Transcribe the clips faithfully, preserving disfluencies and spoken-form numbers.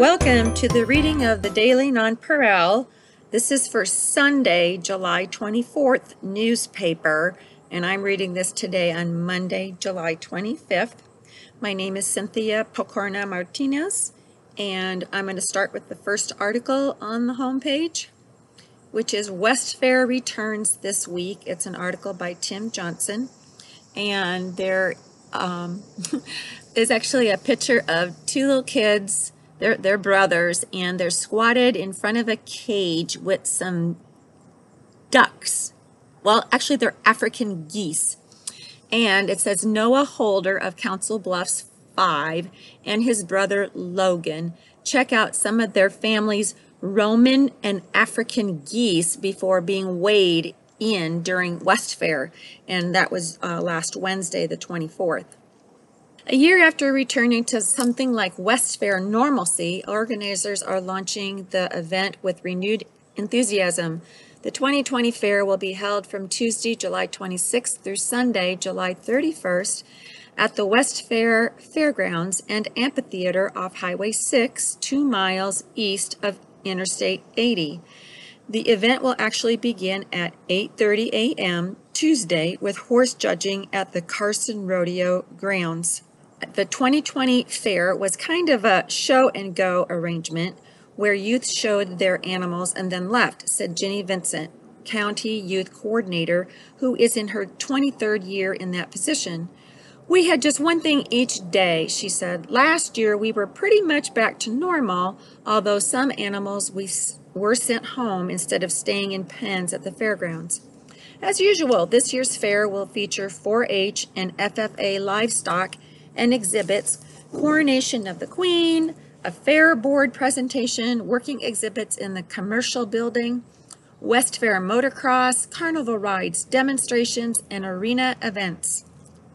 Welcome to the reading of the Daily Nonpareil. This is for Sunday, July twenty-fourth newspaper, and I'm reading this today on Monday, July twenty-fifth. My name is Cynthia Pocorna Martinez, and I'm going to start with the first article on the homepage, which is West Fair returns this week. It's an article by Tim Johnson, and there um, is actually a picture of two little kids. They're, they're brothers, and they're squatted in front of a cage with some ducks. Well, actually, they're African geese. And it says Noah Holder of Council Bluffs five and his brother Logan check out some of their family's Roman and African geese before being weighed in during West Fair. And that was uh, last Wednesday, the twenty-fourth. A year after returning to something like West Fair normalcy, organizers are launching the event with renewed enthusiasm. The twenty twenty fair will be held from Tuesday, July twenty-sixth through Sunday, July thirty-first at the West Fair Fairgrounds and Amphitheater off Highway six, two miles east of Interstate eighty. The event will actually begin at eight thirty a m Tuesday with horse judging at the Carson Rodeo grounds. The twenty twenty fair was kind of a show and go arrangement where youth showed their animals and then left, said Jenny Vincent, County Youth Coordinator, who is in her twenty-third year in that position. We had just one thing each day, she said. Last year we were pretty much back to normal, although some animals we were sent home instead of staying in pens at the fairgrounds. As usual, this year's fair will feature four H and F F A livestock and exhibits, coronation of the Queen, a fair board presentation, working exhibits in the commercial building, West Fair motocross, carnival rides, demonstrations, and arena events.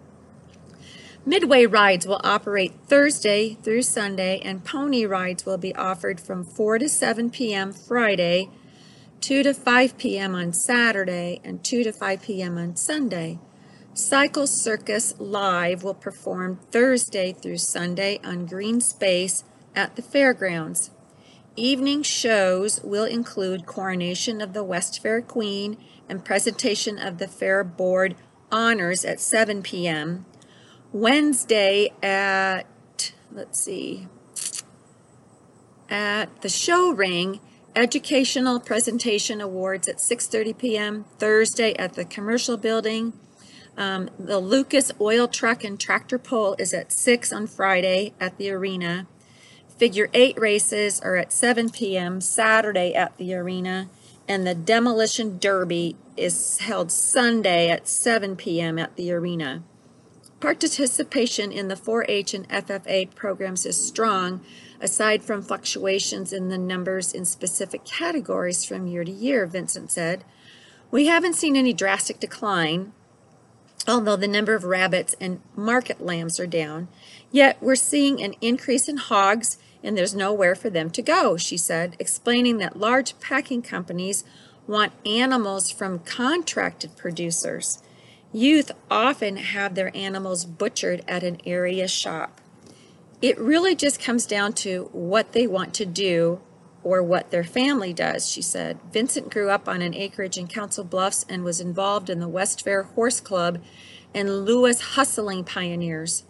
Midway rides will operate Thursday through Sunday, and pony rides will be offered from four to seven p m Friday, two to five p m on Saturday, and two to five p m on Sunday. Cycle Circus Live will perform Thursday through Sunday on green space at the fairgrounds. Evening shows will include coronation of the West Fair Queen and presentation of the fair board honors at seven p m Wednesday at, let's see, at the Show Ring, educational presentation awards at six thirty p m Thursday at the commercial building. Um, the Lucas Oil Truck and Tractor Pull is at six on Friday at the arena. Figure eight races are at seven p m Saturday at the arena, and the Demolition Derby is held Sunday at seven p m at the arena. Participation in the four H and F F A programs is strong, aside from fluctuations in the numbers in specific categories from year to year, Vincent said. We haven't seen any drastic decline, although the number of rabbits and market lambs are down. Yet we're seeing an increase in hogs, and there's nowhere for them to go, she said, explaining that large packing companies want animals from contracted producers. Youth often have their animals butchered at an area shop. It really just comes down to what they want to do or what their family does, she said. Vincent grew up on an acreage in Council Bluffs and was involved in the West Fair Horse Club and Lewis Hustling Pioneers.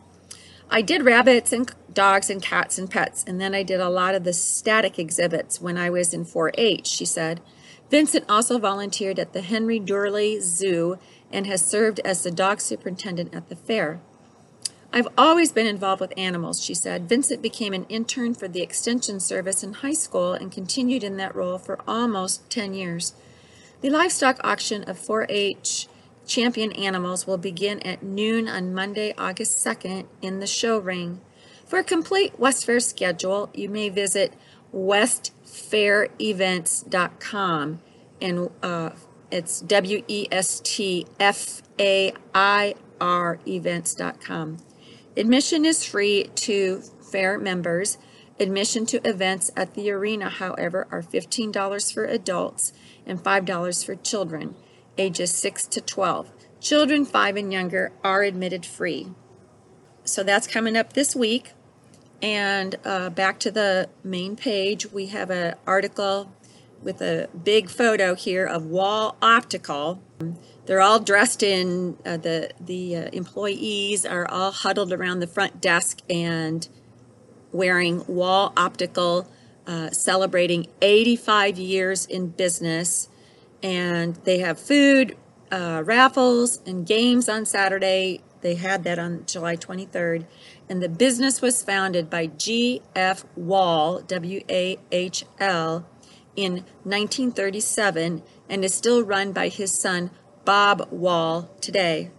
I did rabbits and dogs and cats and pets, and then I did a lot of the static exhibits when I was in four H, she said. Vincent also volunteered at the Henry Durley Zoo and has served as the dog superintendent at the fair. I've always been involved with animals, she said. Vincent became an intern for the Extension Service in high school and continued in that role for almost ten years. The livestock auction of four H champion animals will begin at noon on Monday, August second in the Show Ring. For a complete West Fair schedule, you may visit west fair events dot com, and uh, it's W E S T F A I R events dot com. Admission is free to fair members. Admission to events at the arena, however, are fifteen dollars for adults and five dollars for children, ages six to twelve. Children five and younger are admitted free. So that's coming up this week. And uh, back to the main page, we have an article with a big photo here of Wall Optical. They're all dressed in, uh, the, the uh, employees are all huddled around the front desk and wearing Wall Optical, uh, celebrating eighty-five years in business. And they have food, uh, raffles, and games on Saturday. They had that on July twenty-third. And the business was founded by G F Wall, W A H L, in nineteen thirty-seven and is still run by his son, Bob Wall, today.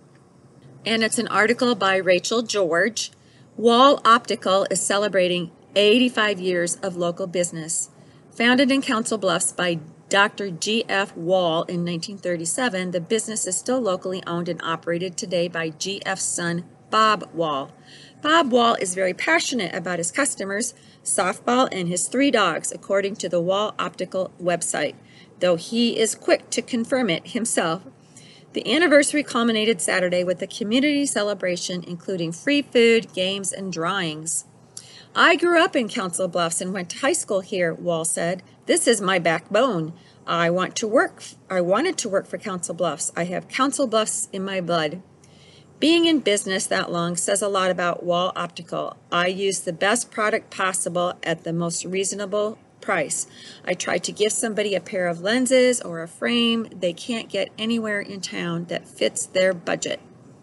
And it's an article by Rachel George. Wall Optical is celebrating eighty-five years of local business. Founded in Council Bluffs by Doctor G F Wall in nineteen thirty-seven, the business is still locally owned and operated today by G F's son, Bob Wall. Bob Wall is very passionate about his customers, softball, and his three dogs, according to the Wall Optical website, though he is quick to confirm it himself. The anniversary culminated Saturday with a community celebration including free food, games, and drawings. I grew up in Council Bluffs and went to high school here, Wall said. This is my backbone. I want to work. I wanted to work for Council Bluffs. I have Council Bluffs in my blood. Being in business that long says a lot about Wall Optical. I use the best product possible at the most reasonable price. I try to give somebody a pair of lenses or a frame they can't get anywhere in town that fits their budget.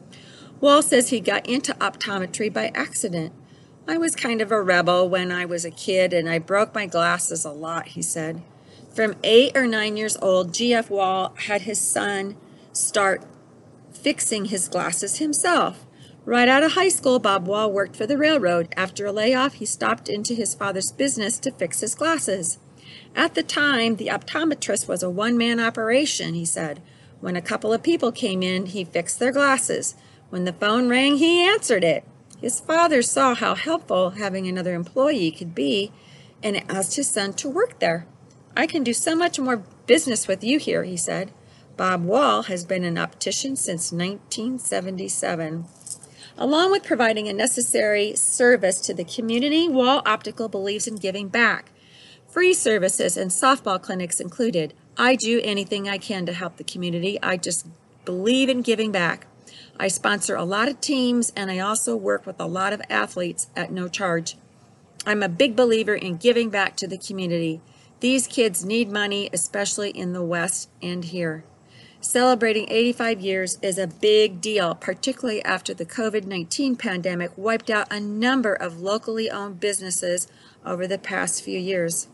Wall says he got into optometry by accident. I was kind of a rebel when I was a kid and I broke my glasses a lot, he said. From eight or nine years old, G F Wall had his son start fixing his glasses himself. Right out of high school, Bob Wall worked for the railroad. After a layoff, he stopped into his father's business to fix his glasses. At the time, the optometrist was a one-man operation, he said. When a couple of people came in, he fixed their glasses. When the phone rang, he answered it. His father saw how helpful having another employee could be and asked his son to work there. I can do so much more business with you here, he said. Bob Wall has been an optician since nineteen seventy-seven. Along with providing a necessary service to the community, Wall Optical believes in giving back. Free services and softball clinics included. I do anything I can to help the community. I just believe in giving back. I sponsor a lot of teams, and I also work with a lot of athletes at no charge. I'm a big believer in giving back to the community. These kids need money, especially in the West and here. Celebrating eighty-five years is a big deal, particularly after the COVID nineteen pandemic wiped out a number of locally owned businesses over the past few years.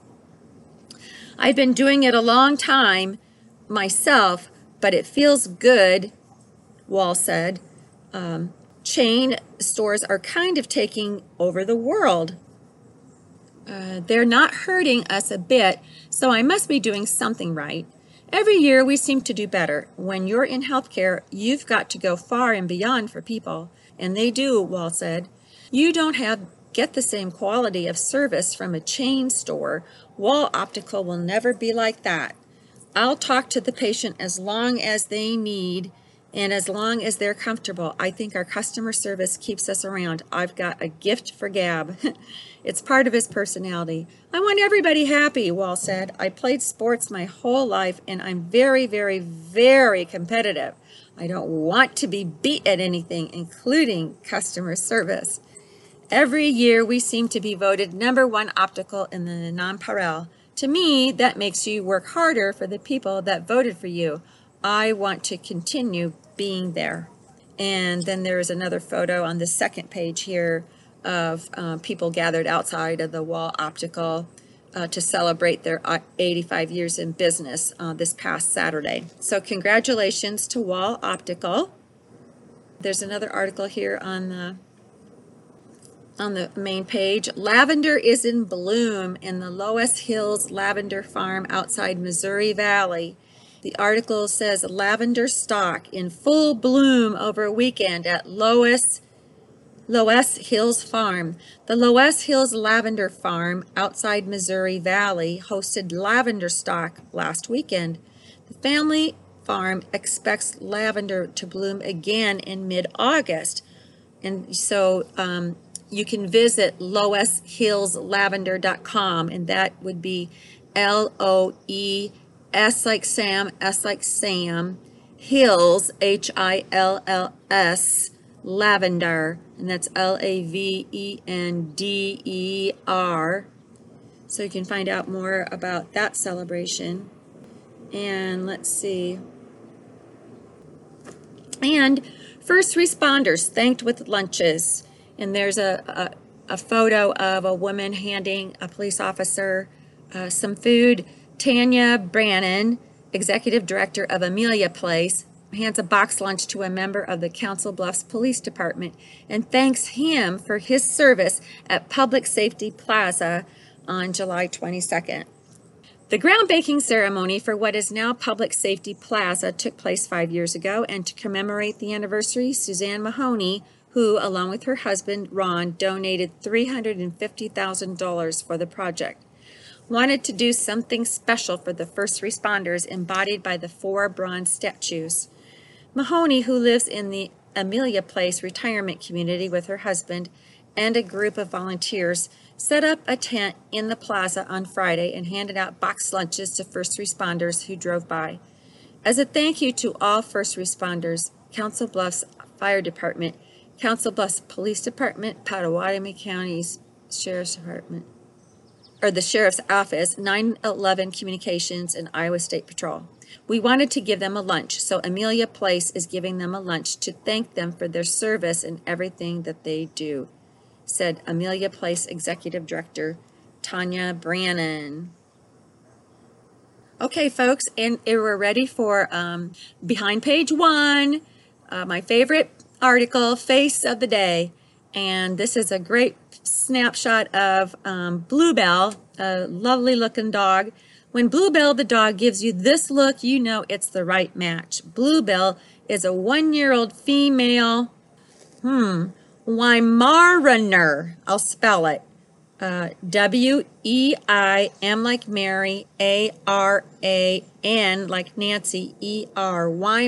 I've been doing it a long time myself, but it feels good, Wall said. Um, chain stores are kind of taking over the world. Uh, they're not hurting us a bit, so I must be doing something right. Every year we seem to do better. When you're in healthcare, you've got to go far and beyond for people, and they do, Wall said. You don't have get the same quality of service from a chain store. Wall Optical will never be like that. I'll talk to the patient as long as they need and as long as they're comfortable. I think our customer service keeps us around. I've got a gift for gab. It's part of his personality. I want everybody happy, Wall said. I played sports my whole life, and I'm very, very, very competitive. I don't want to be beat at anything, including customer service. Every year, we seem to be voted number one optical in the nonpareil. To me, that makes you work harder for the people that voted for you. I want to continue being there. And then there's another photo on the second page here of uh, people gathered outside of the Wall Optical uh, to celebrate their eighty-five years in business uh, this past Saturday. So congratulations to Wall Optical. There's another article here on the on the main page. Lavender is in bloom in the Loess Hills Lavender Farm outside Missouri Valley. The article says lavender stock in full bloom over a weekend at Loess Loess Hills Farm. The Loess Hills Lavender Farm outside Missouri Valley hosted lavender stock last weekend. The family farm expects lavender to bloom again in mid-August. And so um, you can visit loess hills lavender dot com, and that would be L O E S like Sam, S like Sam, Hills, H I L L S, Lavender, and that's L A V E N D E R. So you can find out more about that celebration. And let's see. And first responders thanked with lunches. And there's a, a, a photo of a woman handing a police officer uh, some food. Tanya Brannon, executive director of Amelia Place, hands a box lunch to a member of the Council Bluffs Police Department and thanks him for his service at Public Safety Plaza on July twenty-second. The groundbreaking ceremony for what is now Public Safety Plaza took place five years ago, and to commemorate the anniversary, Suzanne Mahoney, who, along with her husband, Ron, donated three hundred fifty thousand dollars for the project, wanted to do something special for the first responders embodied by the four bronze statues. Mahoney, who lives in the Amelia Place retirement community with her husband and a group of volunteers, set up a tent in the plaza on Friday and handed out boxed lunches to first responders who drove by. As a thank you to all first responders, Council Bluffs Fire Department, Council Bluffs Police Department, Pottawatomie County's Sheriff's Department, or the Sheriff's Office, nine eleven Communications, and Iowa State Patrol. We wanted to give them a lunch, so Amelia Place is giving them a lunch to thank them for their service and everything that they do, said Amelia Place Executive Director Tanya Brannon. Okay, folks, and we're ready for um, Behind Page One, uh, my favorite article, Face of the Day. And this is a great snapshot of um, Bluebell, a lovely looking dog. When Bluebell the dog gives you this look, you know it's the right match. Bluebell is a one-year-old female, hmm, Weimaraner. I'll spell it. Uh, W E I M like Mary, A R A N like Nancy, E R,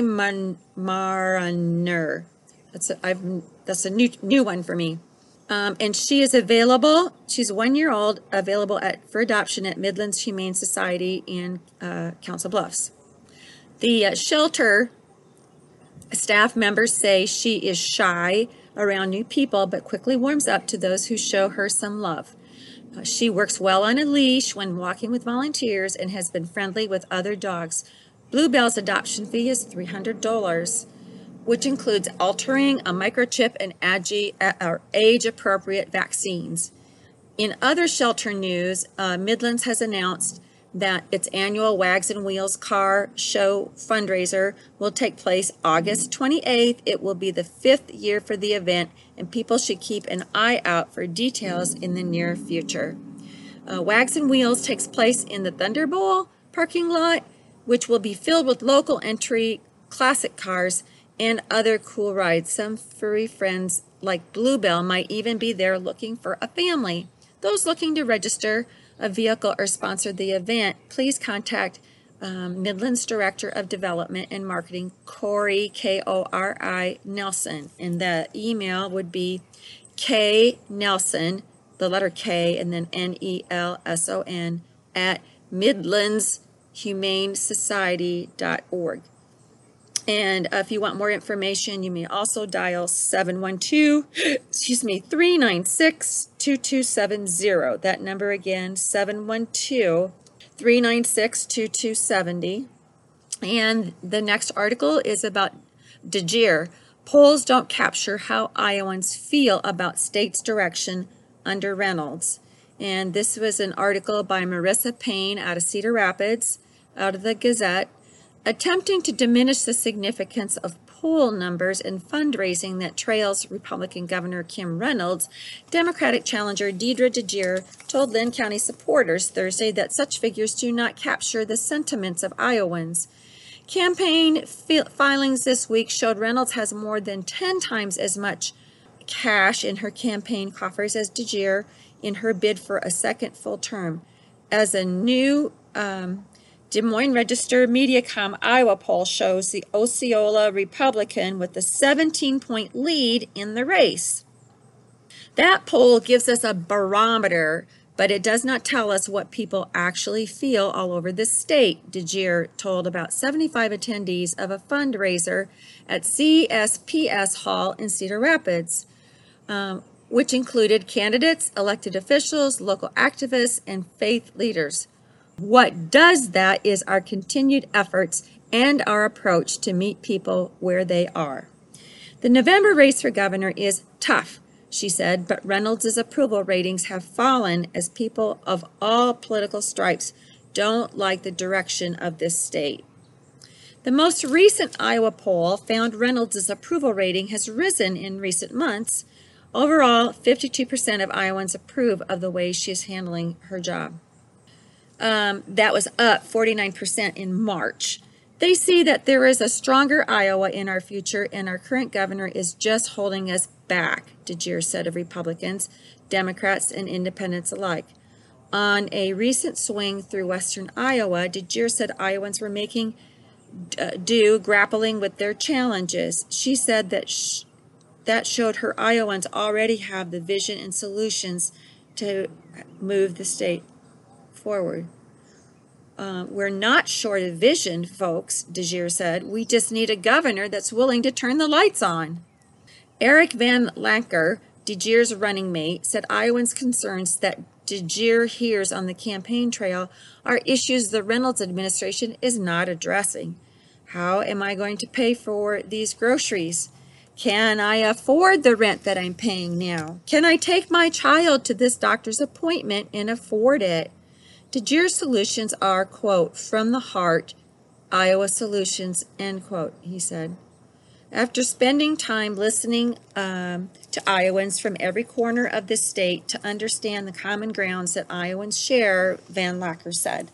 Weimaraner. That's a, I've, that's a new, new one for me. Um, and she is available, she's one year old, available at, for adoption at Midlands Humane Society in uh, Council Bluffs. The uh, shelter staff members say she is shy around new people, but quickly warms up to those who show her some love. Uh, she works well on a leash when walking with volunteers and has been friendly with other dogs. Bluebell's adoption fee is three hundred dollars. Which includes altering a microchip and age-appropriate vaccines. In other shelter news, uh, Midlands has announced that its annual Wags and Wheels car show fundraiser will take place August twenty-eighth. It will be the fifth year for the event, and people should keep an eye out for details in the near future. Uh, Wags and Wheels takes place in the Thunder Bowl parking lot, which will be filled with local entry classic cars and other cool rides. Some furry friends like Bluebell might even be there looking for a family. Those looking to register a vehicle or sponsor the event, please contact um, Midlands Director of Development and Marketing, Corey, K O R I, Nelson. And the email would be K Nelson, the letter K, and then N E L S O N, at midlands humane society dot org. And uh, if you want more information, you may also dial seven one two, excuse me, three nine six, two two seven zero. That number again, seven one two, three nine six, two two seven zero. And the next article is about DeGere. Polls don't capture how Iowans feel about state's direction under Reynolds. And this was an article by Marissa Payne out of Cedar Rapids, out of the Gazette. Attempting to diminish the significance of poll numbers and fundraising that trails Republican Governor Kim Reynolds, Democratic challenger Deidre DeGere told Linn County supporters Thursday that such figures do not capture the sentiments of Iowans. Campaign filings this week showed Reynolds has more than ten times as much cash in her campaign coffers as DeGere in her bid for a second full term. As a new um, Des Moines Register Mediacom Iowa poll shows the Osceola Republican with a seventeen point lead in the race. That poll gives us a barometer, but it does not tell us what people actually feel all over the state, DeGier told about seventy-five attendees of a fundraiser at C S P S Hall in Cedar Rapids, um, which included candidates, elected officials, local activists, and faith leaders. What does that is our continued efforts and our approach to meet people where they are. The November race for governor is tough, she said, but Reynolds' approval ratings have fallen as people of all political stripes don't like the direction of this state. The most recent Iowa poll found Reynolds' approval rating has risen in recent months. Overall, fifty-two percent of Iowans approve of the way she is handling her job. Um, that was up forty-nine percent in March. They see that there is a stronger Iowa in our future, and our current governor is just holding us back, DeGier said of Republicans, Democrats, and independents alike. On a recent swing through western Iowa, DeGier said Iowans were making uh, do grappling with their challenges. She said that sh that showed her Iowans already have the vision and solutions to move the state forward. Uh, we're not short of vision, folks, DeGier said. We just need a governor that's willing to turn the lights on. Eric Van Lanker, DeGier's running mate, said Iowans' concerns that DeGier hears on the campaign trail are issues the Reynolds administration is not addressing. How am I going to pay for these groceries? Can I afford the rent that I'm paying now? Can I take my child to this doctor's appointment and afford it? DeGier's solutions are, quote, from the heart, Iowa solutions, end quote, he said. After spending time listening um, to Iowans from every corner of the state to understand the common grounds that Iowans share, Van Lanker said.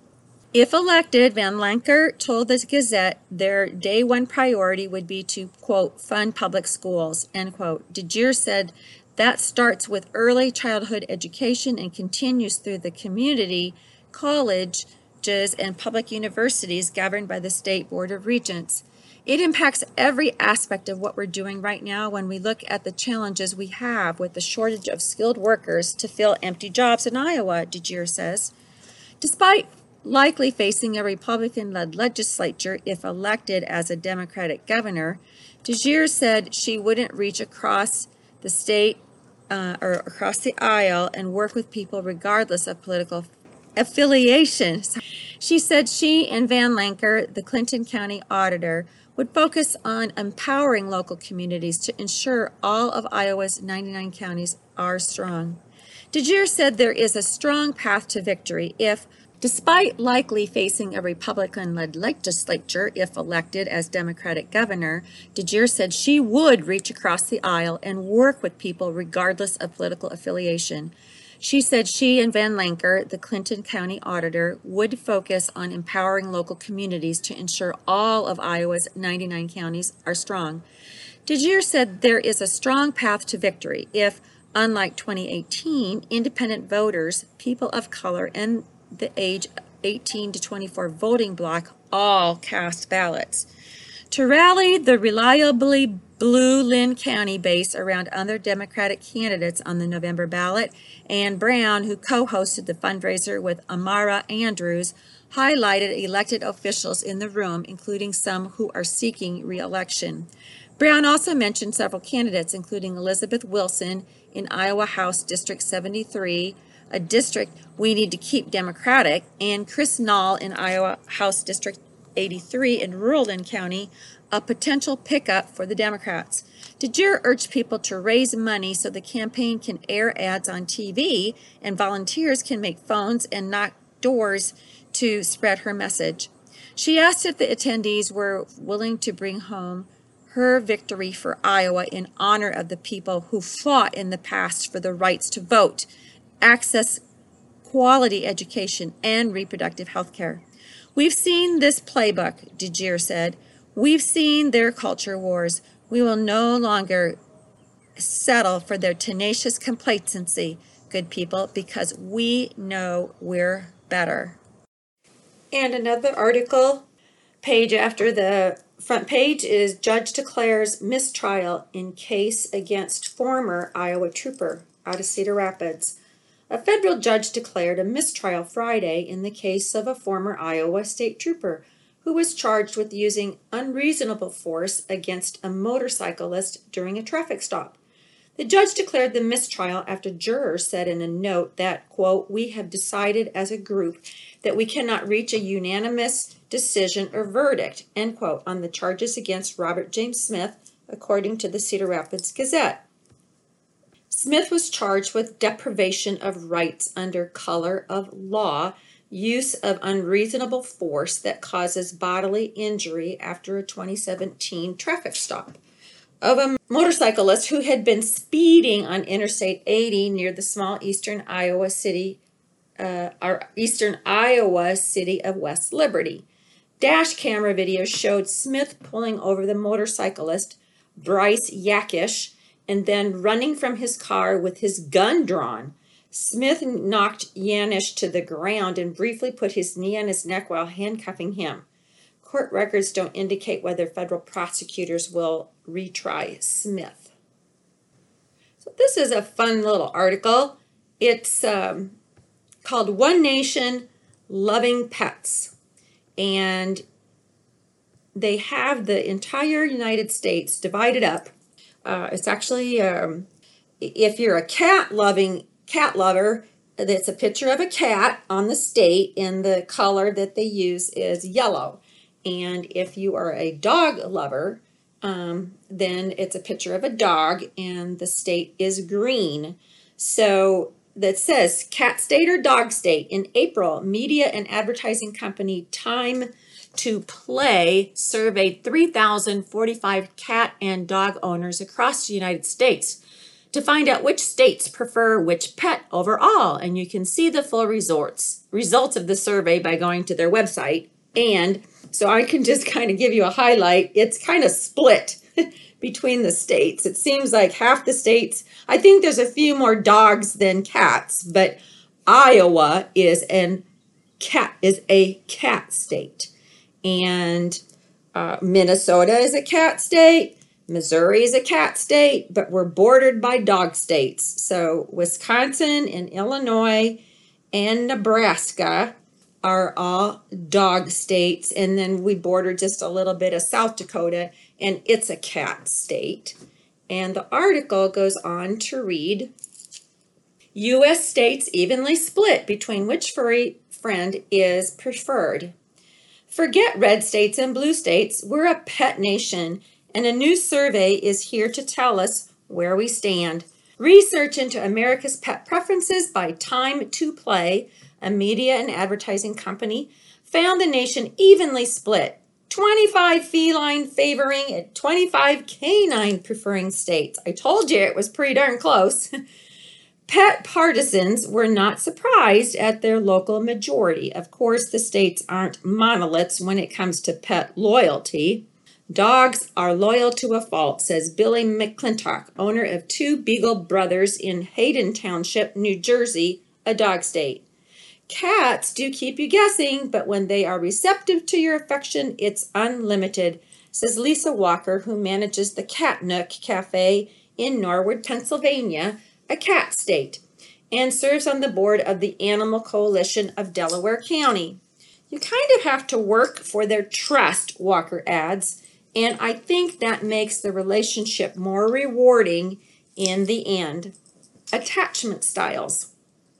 If elected, Van Lanker told the Gazette their day one priority would be to, quote, fund public schools, end quote. DeGier said that starts with early childhood education and continues through the community, colleges, and public universities governed by the State Board of Regents. It impacts every aspect of what we're doing right now when we look at the challenges we have with the shortage of skilled workers to fill empty jobs in Iowa, DeGier says. Despite likely facing a Republican-led legislature if elected as a Democratic governor, DeGier said she wouldn't reach across the state uh, or across the aisle and work with people regardless of political affiliation. She said she and Van Lanker, the Clinton County auditor, would focus on empowering local communities to ensure all of Iowa's ninety-nine counties are strong. DeGier said there is a strong path to victory if, despite likely facing a Republican-led legislature if elected as Democratic governor, DeGier said she would reach across the aisle and work with people regardless of political affiliation. She said she and Van Lanker, the Clinton County auditor, would focus on empowering local communities to ensure all of Iowa's ninety-nine counties are strong. DeGier said there is a strong path to victory if, unlike twenty eighteen, independent voters, people of color, and the age eighteen to twenty-four voting bloc all cast ballots. To rally the reliably blue Lynn County base around other Democratic candidates on the November ballot, Ann Brown, who co-hosted the fundraiser with Amara Andrews, highlighted elected officials in the room, including some who are seeking re-election. Brown also mentioned several candidates, including Elizabeth Wilson in Iowa House District seventy-three, a district we need to keep Democratic, and Chris Nall in Iowa House District eighty-three in rural Lynn County, a potential pickup for the Democrats. DeGier urged people to raise money so the campaign can air ads on T V and volunteers can make phones and knock doors to spread her message. She asked if the attendees were willing to bring home her victory for Iowa in honor of the people who fought in the past for the rights to vote, access quality education, and reproductive health care. We've seen this playbook, DeGier said. We've seen their culture wars. We will no longer settle for their tenacious complacency, good people, because we know we're better. And another article, page after the front page is Judge declares mistrial in case against former Iowa trooper out of Cedar Rapids. A federal judge declared a mistrial Friday in the case of a former Iowa state trooper who was charged with using unreasonable force against a motorcyclist during a traffic stop. The judge declared the mistrial after jurors said in a note that, quote, "We have decided as a group that we cannot reach a unanimous decision or verdict," end quote, on the charges against Robert James Smith, according to the Cedar Rapids Gazette. Smith was charged with deprivation of rights under color of law, use of unreasonable force that causes bodily injury after a twenty seventeen traffic stop of a motorcyclist who had been speeding on Interstate eighty near the small eastern Iowa city, uh, our eastern Iowa city of West Liberty. Dash camera video showed Smith pulling over the motorcyclist, Bryce Yakish, and then running from his car with his gun drawn. Smith knocked Yanish to the ground and briefly put his knee on his neck while handcuffing him. Court records don't indicate whether federal prosecutors will retry Smith. So this is a fun little article. It's um, called One Nation Loving Pets. And they have the entire United States divided up. Uh, it's actually, um, if you're a cat-loving cat lover, it's a picture of a cat on the state, and the color that they use is yellow. And if you are a dog lover, um, then it's a picture of a dog, and the state is green. So that says cat state or dog state. In April, media and advertising company Time to Play surveyed three thousand forty-five cat and dog owners across the United States to find out which states prefer which pet overall. And you can see the full results, results of the survey by going to their website. And so I can just kind of give you a highlight. It's kind of split between the states. It seems like half the states, I think there's a few more dogs than cats, but Iowa is an cat is a cat state. And uh, Minnesota is a cat state. Missouri is a cat state, but we're bordered by dog states. So Wisconsin and Illinois and Nebraska are all dog states. And then we border just a little bit of South Dakota, and it's a cat state. And the article goes on to read, U S states evenly split between which furry friend is preferred. Forget red states and blue states. We're a pet nation, and a new survey is here to tell us where we stand. Research into America's pet preferences by Time to Play, a media and advertising company, found the nation evenly split. twenty-five feline favoring and twenty-five canine preferring states. I told you it was pretty darn close. Pet partisans were not surprised at their local majority. Of course, the states aren't monoliths when it comes to pet loyalty. Dogs are loyal to a fault, says Billy McClintock, owner of Two Beagle Brothers in Hayden Township, New Jersey, a dog state. Cats do keep you guessing, but when they are receptive to your affection, it's unlimited, says Lisa Walker, who manages the Cat Nook Cafe in Norwood, Pennsylvania, a cat state, and serves on the board of the Animal Coalition of Delaware County. You kind of have to work for their trust, Walker adds, and I think that makes the relationship more rewarding in the end. Attachment styles.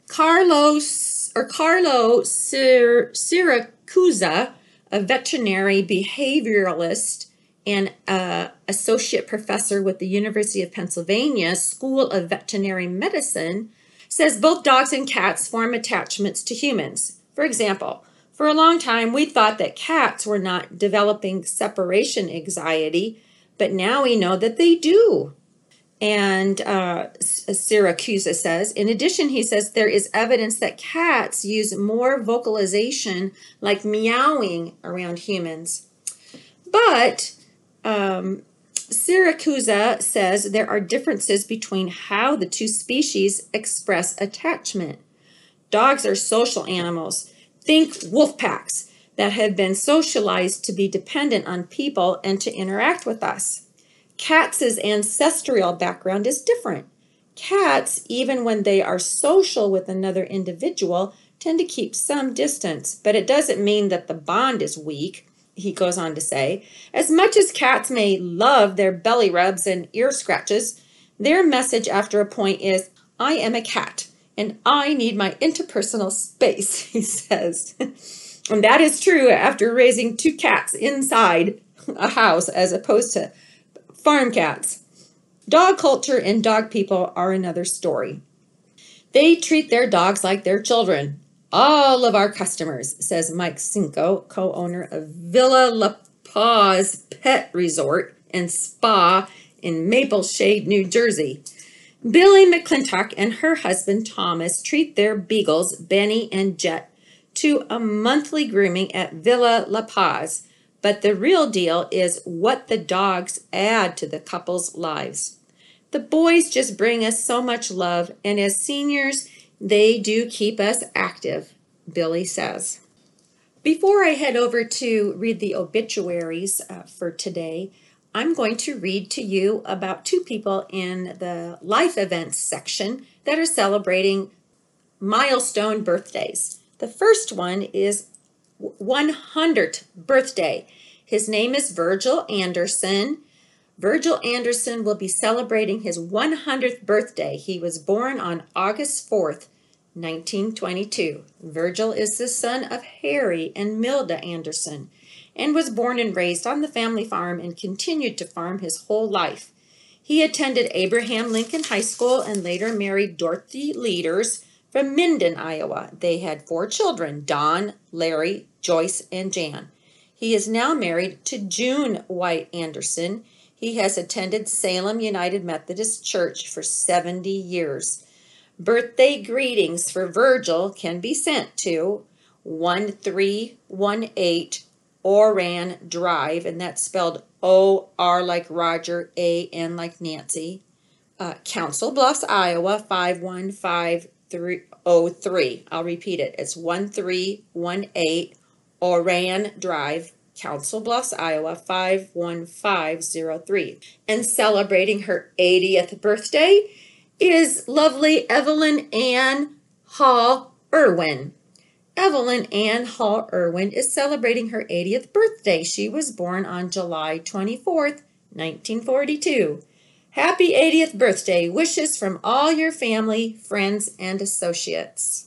Carlos or Carlo Sir, Siracusa, a veterinary behavioralist and uh, associate professor with the University of Pennsylvania School of Veterinary Medicine, says both dogs and cats form attachments to humans. For example, for a long time we thought that cats were not developing separation anxiety, but now we know that they do. And uh, Siracusa says, in addition, he says, there is evidence that cats use more vocalization like meowing around humans. But um, Siracusa says there are differences between how the two species express attachment. Dogs are social animals. Think wolf packs. that have been socialized to be dependent on people and to interact with us. Cats' ancestral background is different. Cats, even when they are social with another individual, tend to keep some distance, but it doesn't mean that the bond is weak, he goes on to say. As much as cats may love their belly rubs and ear scratches, their message after a point is, I am a cat, and I need my interpersonal space, he says. And that is true after raising two cats inside a house as opposed to farm cats. Dog culture and dog people are another story. They treat their dogs like their children. All of our customers, says Mike Cinco, co-owner of Villa La Paz Pet Resort and Spa in Maple Shade, New Jersey. Billy McClintock and her husband Thomas treat their beagles, Benny and Jet, to a monthly grooming at Villa La Paz. But the real deal is what the dogs add to the couple's lives. The boys just bring us so much love, and as seniors, they do keep us active, Billy says. Before I head over to read the obituaries uh, for today, I'm going to read to you about two people in the life events section that are celebrating milestone birthdays. The first one is one hundredth birthday. His name is Virgil Anderson. Virgil Anderson will be celebrating his one hundredth birthday. He was born on August fourth, nineteen twenty-two. Virgil is the son of Harry and Milda Anderson and was born and raised on the family farm and continued to farm his whole life. He attended Abraham Lincoln High School and later married Dorothy Leaders from Minden, Iowa. They had four children, Don, Larry, Joyce, and Jan. He is now married to June White Anderson. He has attended Salem United Methodist Church for seventy years. Birthday greetings for Virgil can be sent to one three one eight Oran Drive, and that's spelled O R like Roger, A N like Nancy, uh, Council Bluffs, Iowa, five one five three oh three. I'll repeat it. It's one three one eight Oran Drive, Council Bluffs, Iowa, five one five oh three. And celebrating her eightieth birthday is lovely Evelyn Ann Hall Irwin. Evelyn Ann Hall Irwin is celebrating her eightieth birthday. She was born on July twenty-fourth, nineteen forty-two. Happy eightieth birthday. Wishes from all your family, friends, and associates.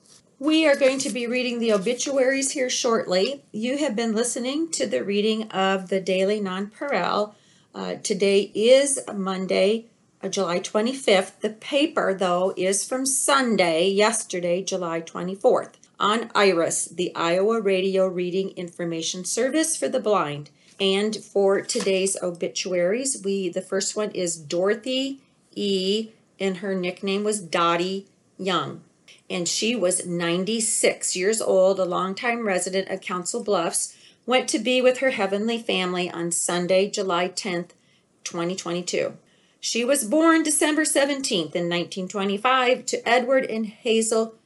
We are going to be reading the obituaries here shortly. You have been listening to the reading of the Daily Nonpareil. Uh, today is Monday, uh, July twenty-fifth. The paper, though, is from Sunday, yesterday, July twenty-fourth, on IRIS, the Iowa Radio Reading Information Service for the Blind. And for today's obituaries, we the first one is Dorothy E., and her nickname was Dottie Young. And she was ninety-six years old, a longtime resident of Council Bluffs, went to be with her heavenly family on Sunday, July tenth, twenty twenty-two. She was born December seventeenth in nineteen twenty-five to Edward and Hazel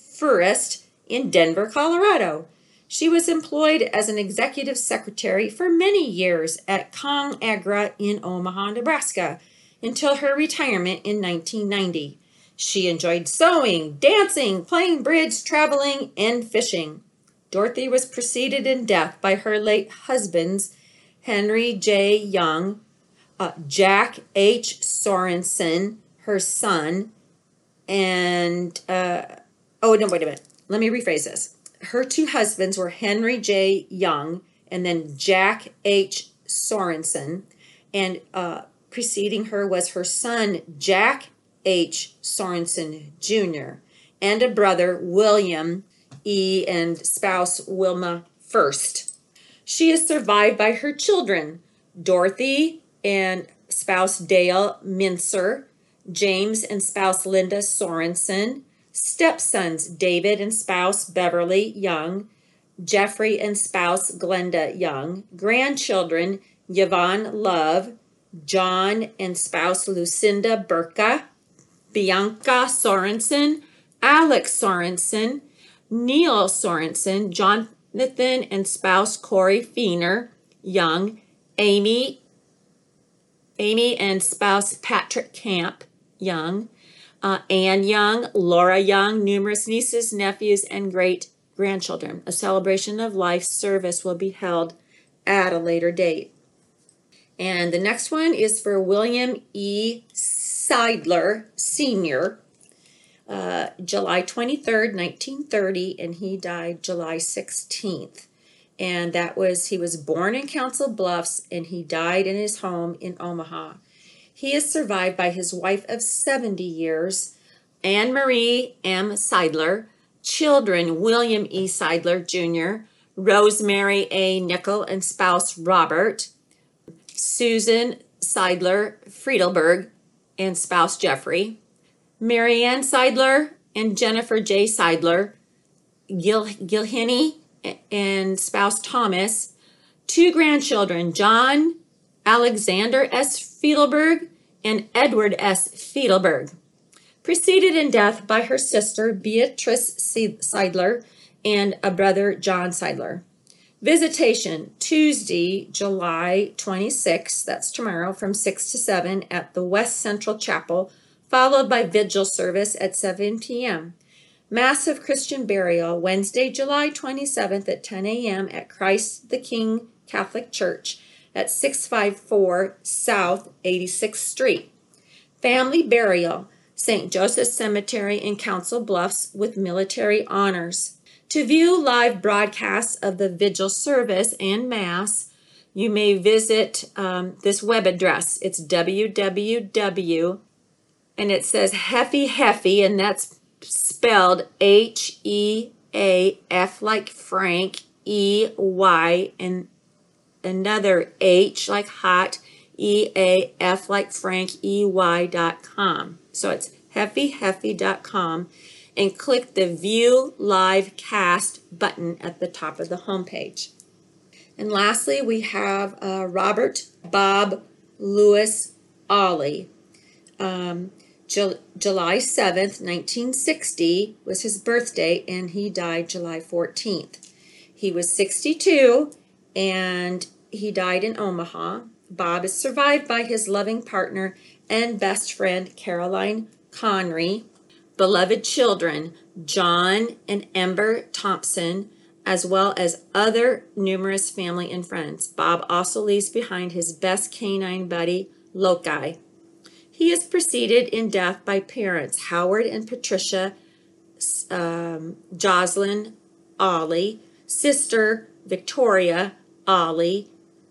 Furest in Denver, Colorado. She was employed as an executive secretary for many years at ConAgra in Omaha, Nebraska, until her retirement in nineteen ninety. She enjoyed sewing, dancing, playing bridge, traveling, and fishing. Dorothy was preceded in death by her late husbands, Henry J. Young, uh, Jack H. Sorensen, her son, and, uh, oh, no, wait a minute. Let me rephrase this. Her two husbands were Henry J. Young and then Jack H. Sorensen, and uh, preceding her was her son, Jack H. Sorensen Junior, and a brother, William E., and spouse, Wilma First. She is survived by her children, Dorothy and spouse, Dale Mincer, James and spouse, Linda Sorensen, stepsons, David and spouse, Beverly Young, Jeffrey and spouse, Glenda Young, grandchildren, Yvonne Love, John and spouse, Lucinda Burka, Bianca Sorensen, Alex Sorensen, Neil Sorensen, John Nathan and spouse Corey Feener, young. Amy, Amy and spouse Patrick Camp, young. Uh, Anne Young, Laura Young, numerous nieces, nephews, and great-grandchildren. A celebration of life service will be held at a later date. And the next one is for William E. Seidler, Senior, uh, July twenty-third, nineteen thirty, and he died July sixteenth. And that was, he was born in Council Bluffs, and he died in his home in Omaha. He is survived by his wife of seventy years, Anne Marie M. Seidler, children William E. Seidler, Junior, Rosemary A. Nickel and spouse Robert, Susan Seidler Friedelberg and spouse Jeffrey, Marianne Seidler and Jennifer J. Seidler, Gil Gilhenney and spouse Thomas, two grandchildren, John Alexander S. Friedelberg and Edward S. Friedelberg, preceded in death by her sister Beatrice Seidler and a brother John Seidler. Visitation Tuesday, July twenty-sixth, that's tomorrow, from six to seven at the West Central Chapel, followed by vigil service at seven p m Mass of Christian burial Wednesday, July twenty-seventh at ten a m at Christ the King Catholic Church at six fifty-four South eighty-sixth Street. Family burial Saint Joseph Cemetery in Council Bluffs with military honors. To view live broadcasts of the vigil service and Mass, you may visit um, this web address. It's w w w, and it says Heffy Heffy, and that's spelled H E A F like Frank, E Y, and another H like hot, E A F like Frank, E Y dot com. So it's heffy heffy dot com, and click the View Live Cast button at the top of the homepage. And lastly, we have uh, Robert Bob Lewis Ollie. Um, Ju July seventh, nineteen sixty was his birthday, and he died July fourteenth. He was sixty-two, and he died in Omaha. Bob is survived by his loving partner and best friend, Caroline Conry, beloved children, John and Ember Thompson, as well as other numerous family and friends. Bob also leaves behind his best canine buddy, Loki. He is preceded in death by parents, Howard and Patricia um, Jocelyn Ollie, sister Victoria Ollie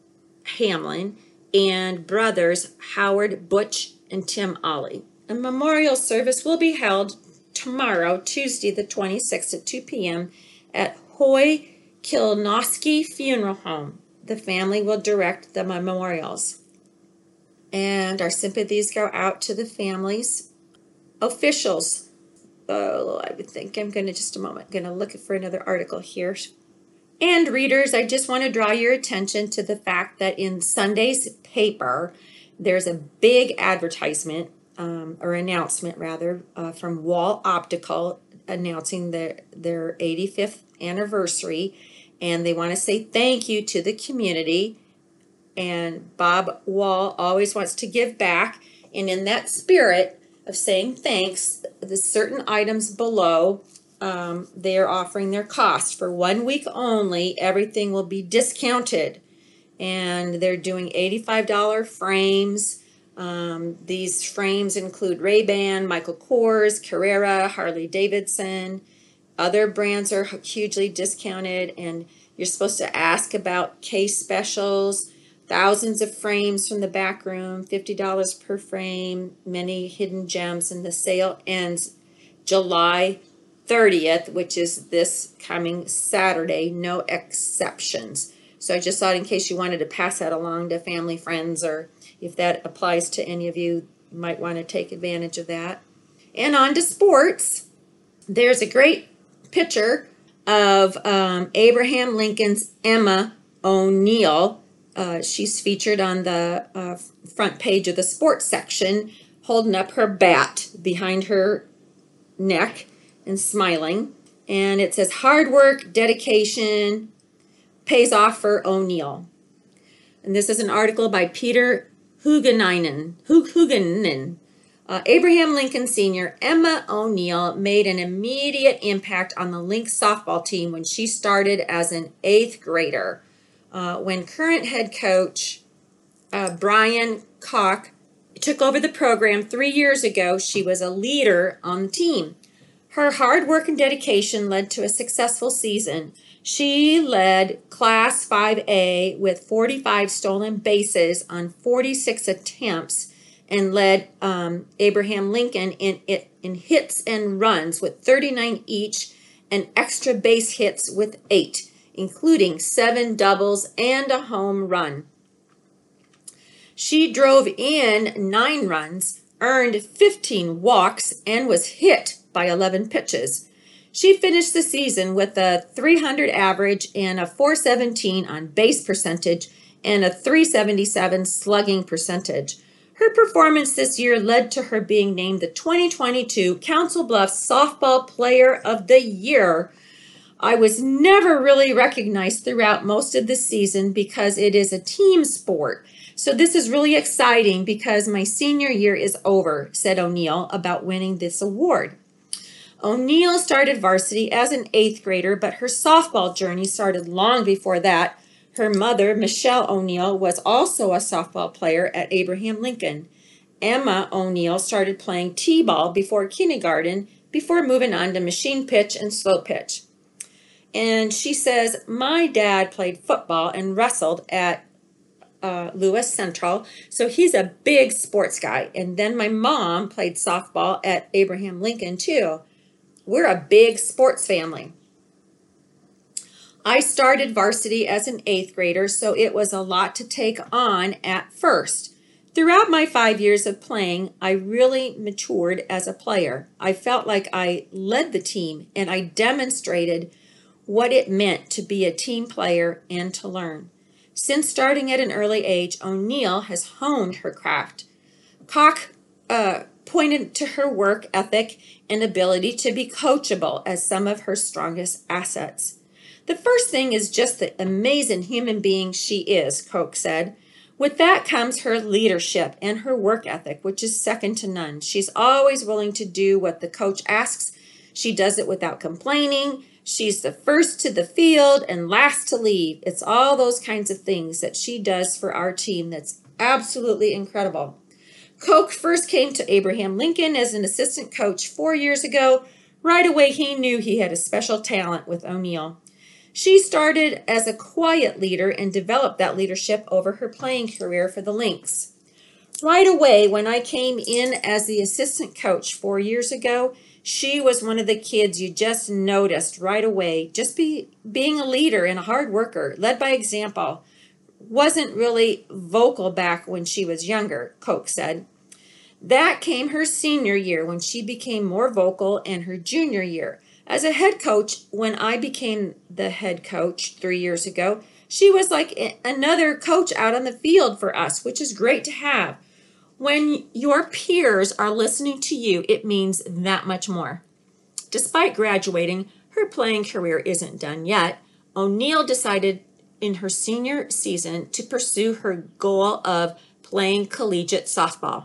Hamlin, and brothers Howard Butch and Tim Ollie. A memorial service will be held tomorrow, Tuesday the twenty-sixth at two p m at Hoy Kilnowski Funeral Home. The family will direct the memorials. And our sympathies go out to the families. Officials. Oh, I would think I'm going to just a moment, going to look for another article here. And readers, I just want to draw your attention to the fact that in Sunday's paper, there's a big advertisement, um, or announcement rather, uh, from Wall Optical announcing their, their eighty-fifth anniversary. And they want to say thank you to the community. And Bob Wall always wants to give back. And in that spirit of saying thanks, the certain items below, um, they are offering their cost. For one week only, everything will be discounted. And they're doing eighty-five dollar frames. Um, these frames include Ray-Ban, Michael Kors, Carrera, Harley Davidson. Other brands are hugely discounted. And you're supposed to ask about case specials. Thousands of frames from the back room, fifty dollars per frame, many hidden gems, and the sale ends July thirtieth, which is this coming Saturday, no exceptions. So I just thought in case you wanted to pass that along to family, friends, or if that applies to any of you, you might want to take advantage of that. And on to sports. There's a great picture of um, Abraham Lincoln's Emma O'Neill. Uh, she's featured on the uh, front page of the sports section, holding up her bat behind her neck and smiling. And it says hard work, dedication pays off for O'Neill. And this is an article by Peter Hugeninen. Hugeninen. Uh, Abraham Lincoln Senior Emma O'Neill made an immediate impact on the Lynx softball team when she started as an eighth grader. Uh, when current head coach uh, Brian Koch took over the program three years ago, she was a leader on the team. Her hard work and dedication led to a successful season. She led Class five A with forty-five stolen bases on forty-six attempts and led um, Abraham Lincoln in, in hits and runs with thirty-nine each and extra base hits with eight, including seven doubles and a home run. She drove in nine runs, earned fifteen walks, and was hit by eleven pitches. She finished the season with a three hundred average and a four seventeen on base percentage and a three seventy-seven slugging percentage. Her performance this year led to her being named the twenty twenty-two Council Bluffs Softball Player of the Year. I was never really recognized throughout most of the season because it is a team sport. So this is really exciting because my senior year is over, said O'Neill about winning this award. O'Neill started varsity as an eighth grader, but her softball journey started long before that. Her mother, Michelle O'Neill, was also a softball player at Abraham Lincoln. Emma O'Neill started playing t-ball before kindergarten, before moving on to machine pitch and slow pitch. And she says, my dad played football and wrestled at uh, Lewis Central, so he's a big sports guy. And then my mom played softball at Abraham Lincoln too. We're a big sports family. I started varsity as an eighth grader, so it was a lot to take on at first. Throughout my five years of playing, I really matured as a player. I felt like I led the team and I demonstrated what it meant to be a team player and to learn. Since starting at an early age, O'Neill has honed her craft. Koch uh, pointed to her work ethic and ability to be coachable as some of her strongest assets. The first thing is just the amazing human being she is, Koch said. With that comes her leadership and her work ethic, which is second to none. She's always willing to do what the coach asks. She does it without complaining. She's the first to the field and last to leave. It's all those kinds of things that she does for our team that's absolutely incredible. Koch first came to Abraham Lincoln as an assistant coach four years ago. Right away, he knew he had a special talent with O'Neill. She started as a quiet leader and developed that leadership over her playing career for the Lynx. Right away, when I came in as the assistant coach four years ago, she was one of the kids you just noticed right away. Just be, being a leader and a hard worker, led by example. Wasn't really vocal back when she was younger, Koch said. That came her senior year when she became more vocal, and her junior year. As a head coach, when I became the head coach three years ago, she was like another coach out on the field for us, which is great to have. When your peers are listening to you, it means that much more. Despite graduating, her playing career isn't done yet. O'Neill decided in her senior season to pursue her goal of playing collegiate softball.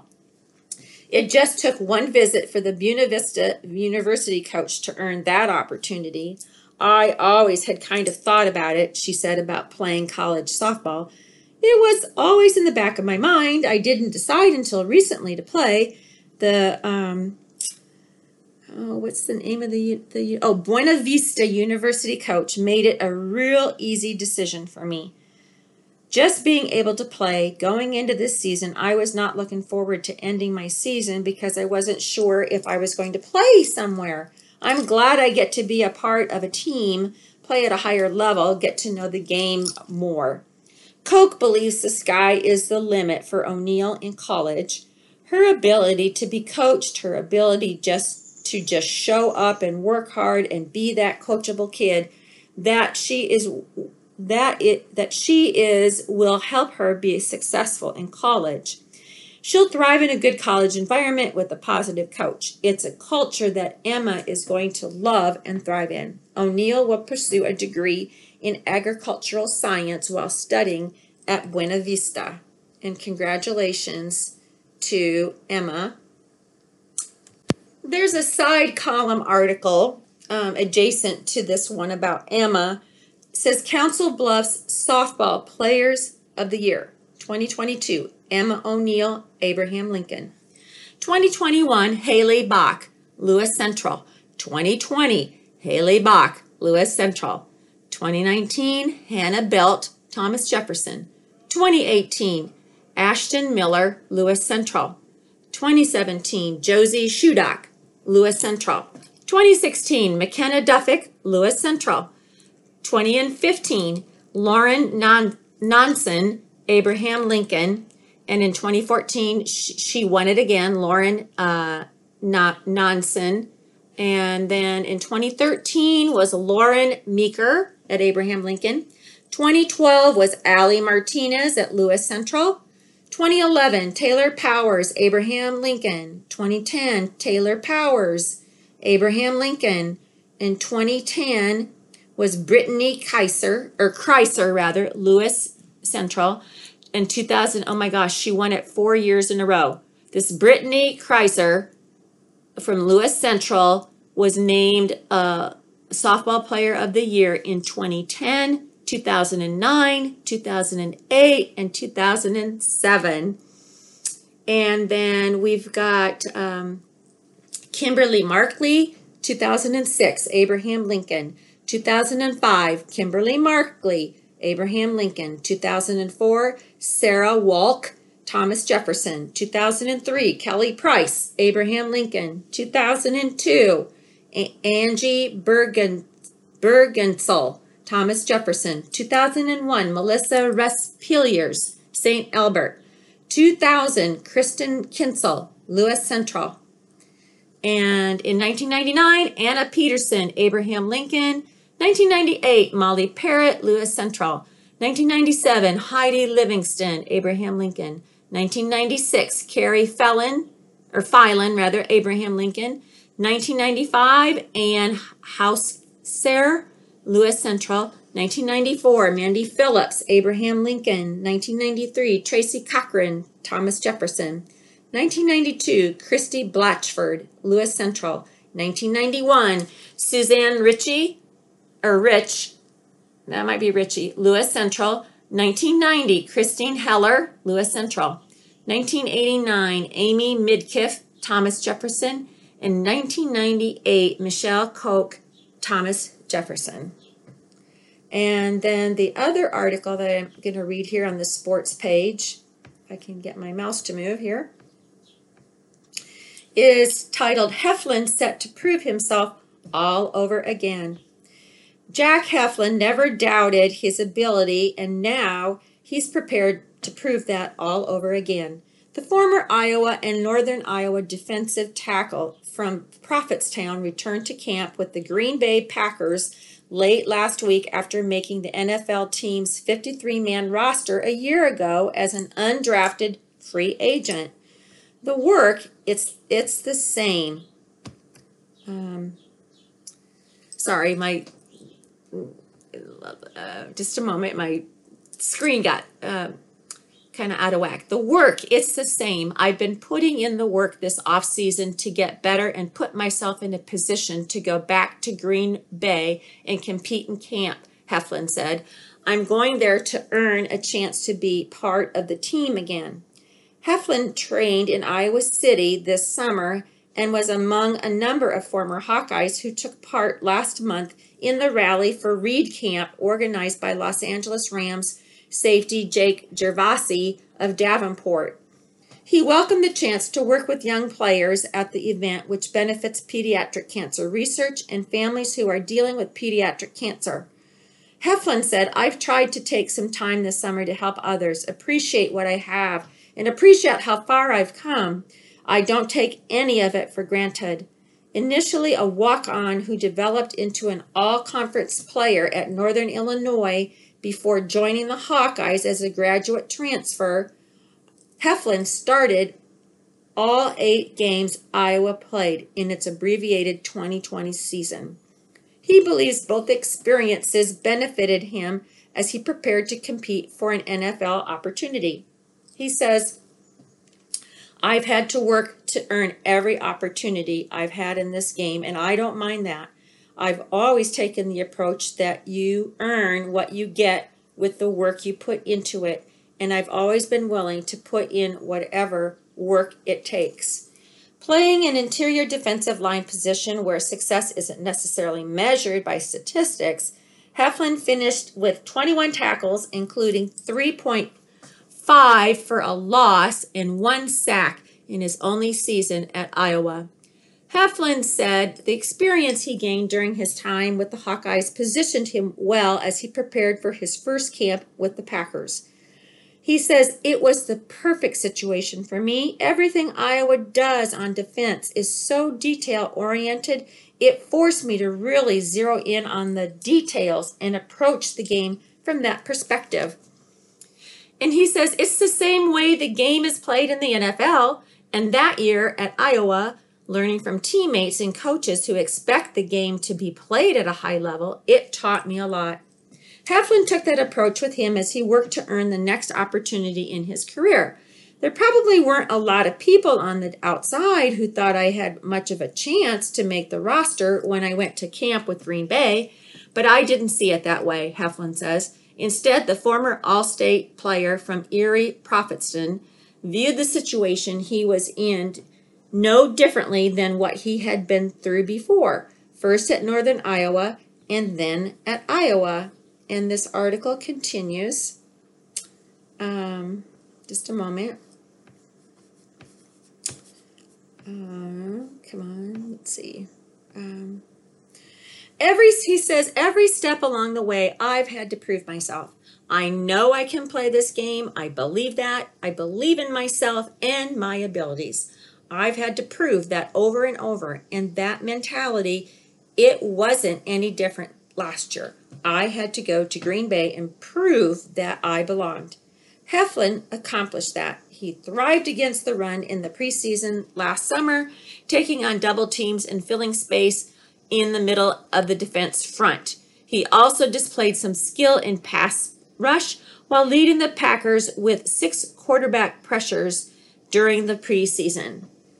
It just took one visit for the Buena Vista University coach to earn that opportunity. I always had kind of thought about it, she said, about playing college softball. It was always in the back of my mind. I didn't decide until recently to play. The, um, oh, what's the name of the, the, oh, Buena Vista University coach made it a real easy decision for me. Just being able to play, going into this season, I was not looking forward to ending my season because I wasn't sure if I was going to play somewhere. I'm glad I get to be a part of a team, play at a higher level, get to know the game more. Koch believes the sky is the limit for O'Neill in college. Her ability to be coached, her ability just to just show up and work hard and be that coachable kid that she is that it that she is will help her be successful in college. She'll thrive in a good college environment with a positive coach. It's a culture that Emma is going to love and thrive in. O'Neill will pursue a degree in agricultural science while studying at Buena Vista. And congratulations to Emma. There's a side column article um, adjacent to this one about Emma. It says Council Bluffs Softball Players of the Year twenty twenty-two, Emma O'Neill, Abraham Lincoln. twenty twenty-one, Haley Bach, Lewis Central. twenty twenty, Haley Bach, Lewis Central. twenty nineteen, Hannah Belt, Thomas Jefferson. twenty eighteen, Ashton Miller, Lewis Central. twenty seventeen, Josie Shudak, Lewis Central. twenty sixteen, McKenna Duffick, Lewis Central. twenty fifteen, Lauren Non- Nonson, Abraham Lincoln. And in twenty fourteen, she, she won it again, Lauren uh, Nonson. And then in twenty thirteen was Lauren Meeker at Abraham Lincoln. twenty twelve was Allie Martinez at Lewis Central. twenty eleven, Taylor Powers, Abraham Lincoln. twenty ten, Taylor Powers, Abraham Lincoln. In twenty ten was Brittany Kaiser, or Kreiser rather, Lewis Central. In two thousand, oh my gosh, she won it four years in a row. This Brittany Kreiser from Lewis Central was named a softball player of the year in twenty ten, two thousand nine, two thousand eight, and two thousand seven. And then we've got um, Kimberly Markley, two thousand six, Abraham Lincoln. two thousand five, Kimberly Markley, Abraham Lincoln. two thousand four, Sarah Walk, Thomas Jefferson. two thousand three, Kelly Price, Abraham Lincoln. two thousand two, A- Angie Bergen, Bergensel, Thomas Jefferson. two thousand one, Melissa Respiliers, Saint Albert. two thousand, Kristen Kinsel, Lewis Central. And in nineteen ninety-nine, Anna Peterson, Abraham Lincoln. nineteen ninety-eight, Molly Parrott, Lewis Central. nineteen ninety-seven, Heidi Livingston, Abraham Lincoln. nineteen ninety-six, Carrie Phelan, or Phelan rather, Abraham Lincoln. nineteen ninety-five, Anne Hauser, Lewis Central. nineteen ninety-four, Mandy Phillips, Abraham Lincoln. nineteen ninety-three, Tracy Cochran, Thomas Jefferson. nineteen ninety-two, Christy Blatchford, Lewis Central. nineteen ninety-one, Suzanne Ritchie, or Rich, that might be Ritchie, Lewis Central. nineteen ninety, Christine Heller, Lewis Central. nineteen eighty-nine, Amy Midkiff, Thomas Jefferson. And nineteen ninety-eight, Michelle Koch, Thomas Jefferson. And then the other article that I'm going to read here on the sports page, if I can get my mouse to move here, is titled Heflin Set to Prove Himself All Over Again. Jack Heflin never doubted his ability, and now he's prepared to prove that all over again. The former Iowa and Northern Iowa defensive tackle from Prophetstown returned to camp with the Green Bay Packers late last week after making the N F L team's fifty-three man roster a year ago as an undrafted free agent. The work, it's it's the same. Um, sorry, my uh, just a moment, my screen got uh, kind of out of whack. The work, it's the same. I've been putting in the work this off season to get better and put myself in a position to go back to Green Bay and compete in camp, Heflin said. I'm going there to earn a chance to be part of the team again. Heflin trained in Iowa City this summer and was among a number of former Hawkeyes who took part last month in the rally for Reed Camp organized by Los Angeles Rams safety Jake Gervasi of Davenport. He welcomed the chance to work with young players at the event, which benefits pediatric cancer research and families who are dealing with pediatric cancer. Heflin said, I've tried to take some time this summer to help others appreciate what I have and appreciate how far I've come. I don't take any of it for granted. Initially a walk-on who developed into an all-conference player at Northern Illinois before joining the Hawkeyes as a graduate transfer, Heflin started all eight games Iowa played in its abbreviated twenty twenty season. He believes both experiences benefited him as he prepared to compete for an N F L opportunity. He says, I've had to work to earn every opportunity I've had in this game, and I don't mind that. I've always taken the approach that you earn what you get with the work you put into it, and I've always been willing to put in whatever work it takes. Playing an interior defensive line position where success isn't necessarily measured by statistics, Heflin finished with twenty-one tackles, including three point five for a loss and one sack in his only season at Iowa. Heflin said the experience he gained during his time with the Hawkeyes positioned him well as he prepared for his first camp with the Packers. He says, it was the perfect situation for me. Everything Iowa does on defense is so detail-oriented, it forced me to really zero in on the details and approach the game from that perspective. And he says, it's the same way the game is played in the N F L, and that year at Iowa, learning from teammates and coaches who expect the game to be played at a high level, it taught me a lot. Heflin took that approach with him as he worked to earn the next opportunity in his career. There probably weren't a lot of people on the outside who thought I had much of a chance to make the roster when I went to camp with Green Bay, but I didn't see it that way, Heflin says. Instead, the former All-State player from Erie Prophetstown viewed the situation he was in no differently than what he had been through before, first at Northern Iowa and then at Iowa. And this article continues. Um, just a moment. Uh, come on, let's see. Um, every he says, every step along the way, I've had to prove myself. I know I can play this game. I believe that. I believe in myself and my abilities. I've had to prove that over and over. And that mentality, it wasn't any different last year. I had to go to Green Bay and prove that I belonged. Heflin accomplished that. He thrived against the run in the preseason last summer, taking on double teams and filling space in the middle of the defense front. He also displayed some skill in pass rush while leading the Packers with six quarterback pressures during the preseason.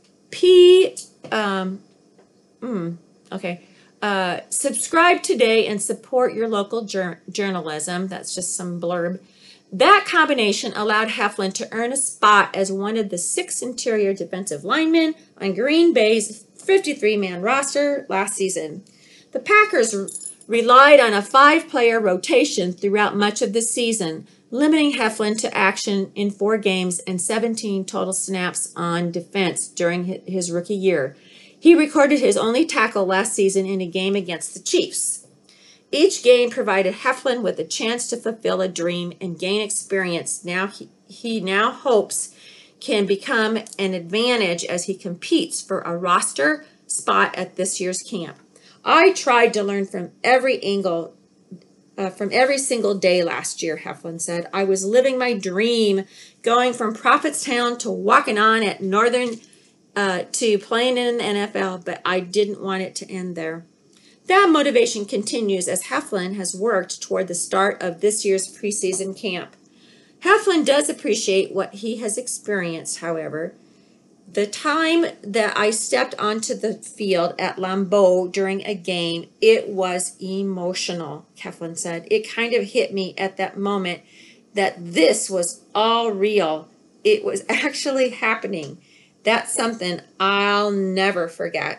P, um, mm, okay. Uh, subscribe today and support your local jur- journalism. That's just some blurb. That combination allowed Heflin to earn a spot as one of the six interior defensive linemen on Green Bay's fifty-three man roster last season. The Packers r- relied on a five-player rotation throughout much of the season, limiting Heflin to action in four games and seventeen total snaps on defense during his rookie year. He recorded his only tackle last season in a game against the Chiefs. Each game provided Heflin with a chance to fulfill a dream and gain experience now he, he now hopes can become an advantage as he competes for a roster spot at this year's camp. I tried to learn from every angle, uh, from every single day last year, Heflin said. I was living my dream, going from Prophetstown to walking on at Northern Uh, to playing in the N F L, but I didn't want it to end there. That motivation continues as Heflin has worked toward the start of this year's preseason camp. Heflin does appreciate what he has experienced, however. The time that I stepped onto the field at Lambeau during a game, it was emotional, Heflin said. It kind of hit me at that moment that this was all real. It was actually happening. That's something I'll never forget.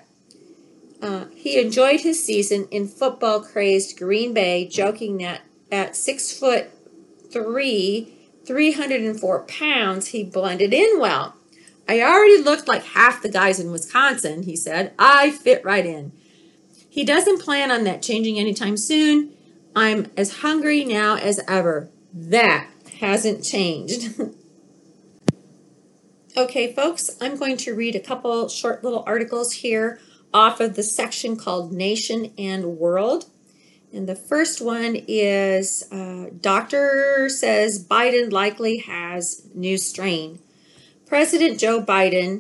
Uh, he enjoyed his season in football-crazed Green Bay, joking that at six foot three, three hundred four pounds, he blended in well. I already looked like half the guys in Wisconsin, he said. I fit right in. He doesn't plan on that changing anytime soon. I'm as hungry now as ever. That hasn't changed. Okay, folks, I'm going to read a couple short little articles here off of the section called Nation and World. And the first one is, uh, doctor says Biden likely has new strain. President Joe Biden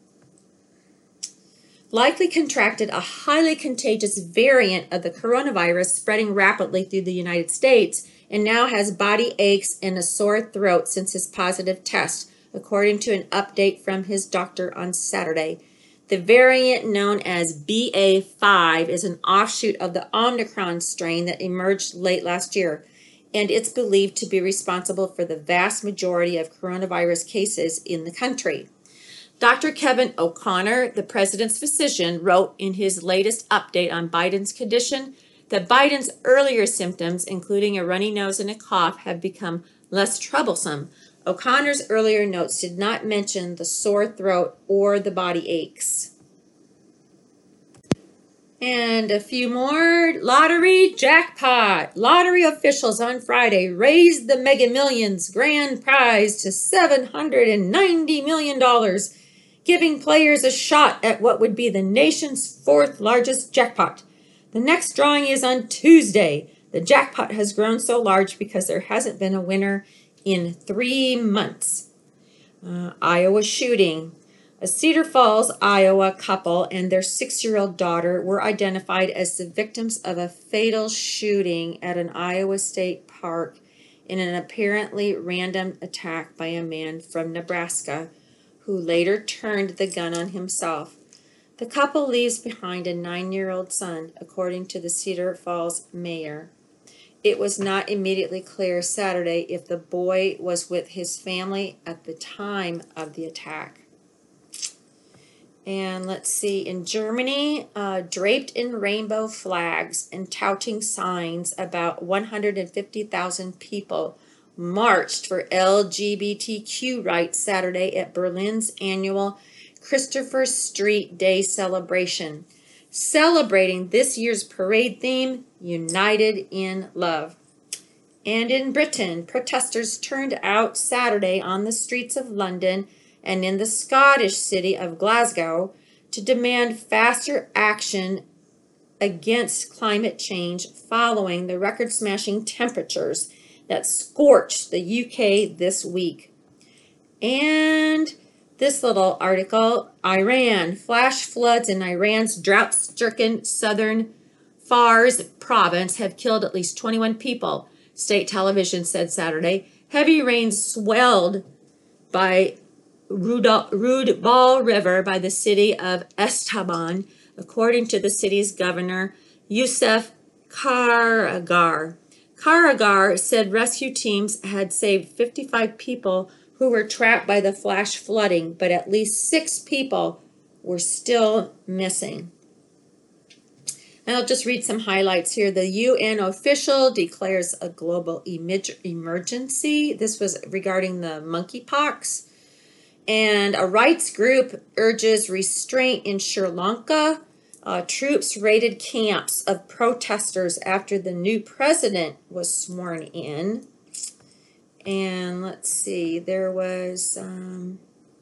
likely contracted a highly contagious variant of the coronavirus spreading rapidly through the United States and now has body aches and a sore throat since his positive test, according to an update from his doctor on Saturday. The variant known as B A five is an offshoot of the Omicron strain that emerged late last year, and it's believed to be responsible for the vast majority of coronavirus cases in the country. Doctor Kevin O'Connor, the president's physician, wrote in his latest update on Biden's condition that Biden's earlier symptoms, including a runny nose and a cough, have become less troublesome. O'Connor's earlier notes did not mention the sore throat or the body aches. And a few more. Lottery jackpot. Lottery officials on Friday raised the Mega Millions grand prize to seven hundred ninety million dollars, giving players a shot at what would be the nation's fourth largest jackpot. The next drawing is on Tuesday. The jackpot has grown so large because there hasn't been a winner in three months. Uh, Iowa shooting. A Cedar Falls, Iowa couple and their six-year-old daughter were identified as the victims of a fatal shooting at an Iowa State park in an apparently random attack by a man from Nebraska who later turned the gun on himself. The couple leaves behind a nine-year-old son, according to the Cedar Falls mayor. It was not immediately clear Saturday if the boy was with his family at the time of the attack. And let's see, in Germany, uh, draped in rainbow flags and touting signs, about one hundred fifty thousand people marched for L G B T Q rights Saturday at Berlin's annual Christopher Street Day celebration, celebrating this year's parade theme, United in Love. And in Britain, protesters turned out Saturday on the streets of London and in the Scottish city of Glasgow to demand faster action against climate change following the record-smashing temperatures that scorched the U K this week. And this little article, Iran, flash floods in Iran's drought-stricken southern Fars province have killed at least twenty-one people, state television said Saturday. Heavy rains swelled by Rudbal River by the city of Estaban, according to the city's governor, Youssef Karagar. Karagar said rescue teams had saved fifty-five people who were trapped by the flash flooding, but at least six people were still missing. And I'll just read some highlights here. The U N official declares a global emergency. This was regarding the monkeypox. And a rights group urges restraint in Sri Lanka. Uh, troops raided camps of protesters after the new president was sworn in. And let's see, there was... Um,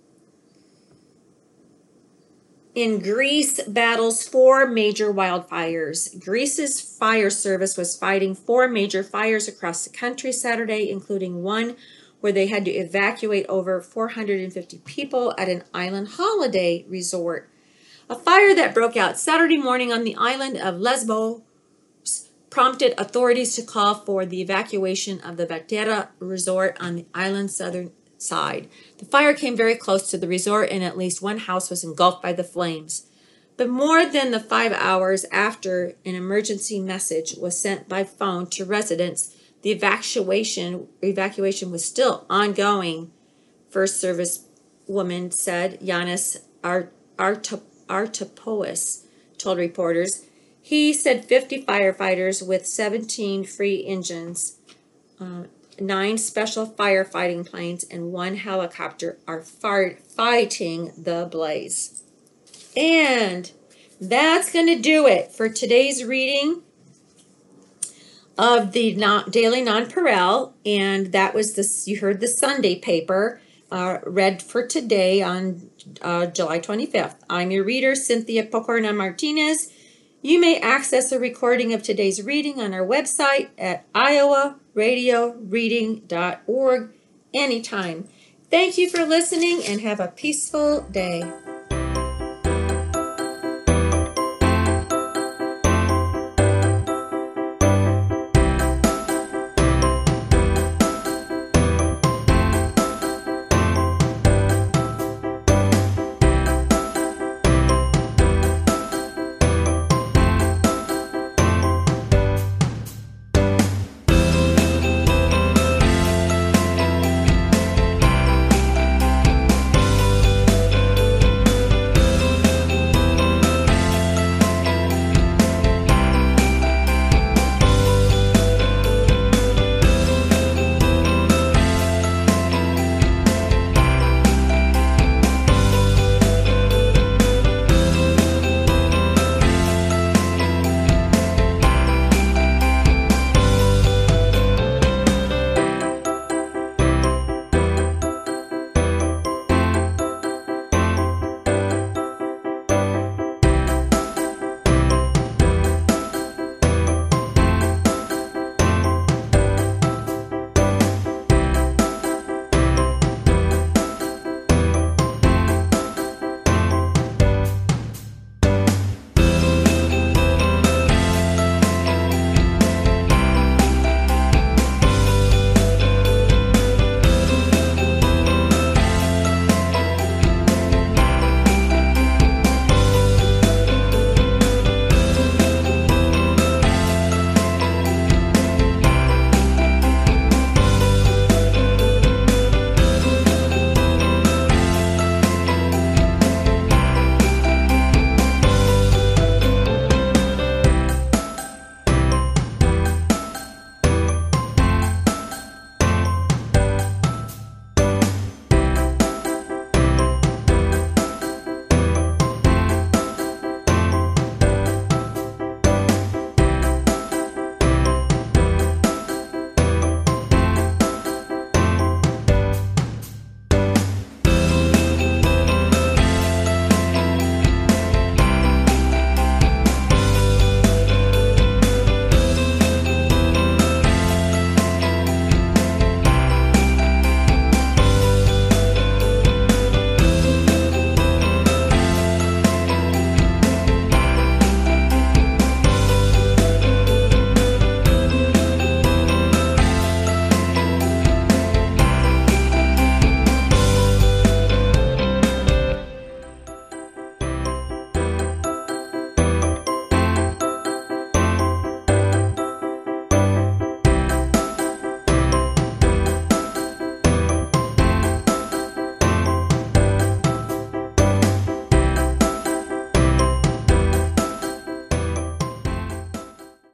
in Greece, battles four major wildfires. Greece's fire service was fighting four major fires across the country Saturday, including one where they had to evacuate over four hundred fifty people at an island holiday resort. A fire that broke out Saturday morning on the island of Lesbos prompted authorities to call for the evacuation of the Vectera resort on the island's southern side. The fire came very close to the resort and at least one house was engulfed by the flames. But more than the five hours after an emergency message was sent by phone to residents, the evacuation evacuation was still ongoing, First Service woman said. Yanis Artopoulos told reporters. He said fifty firefighters with seventeen free engines, uh, nine special firefighting planes, and one helicopter are fighting the blaze. And that's going to do it for today's reading of the non, Daily Nonpareil, and that was this. You heard the Sunday paper uh, read for today on uh, July twenty-fifth. I'm your reader, Cynthia Pocorna Martinez. You may access a recording of today's reading on our website at iowa radio reading dot org anytime. Thank you for listening and have a peaceful day.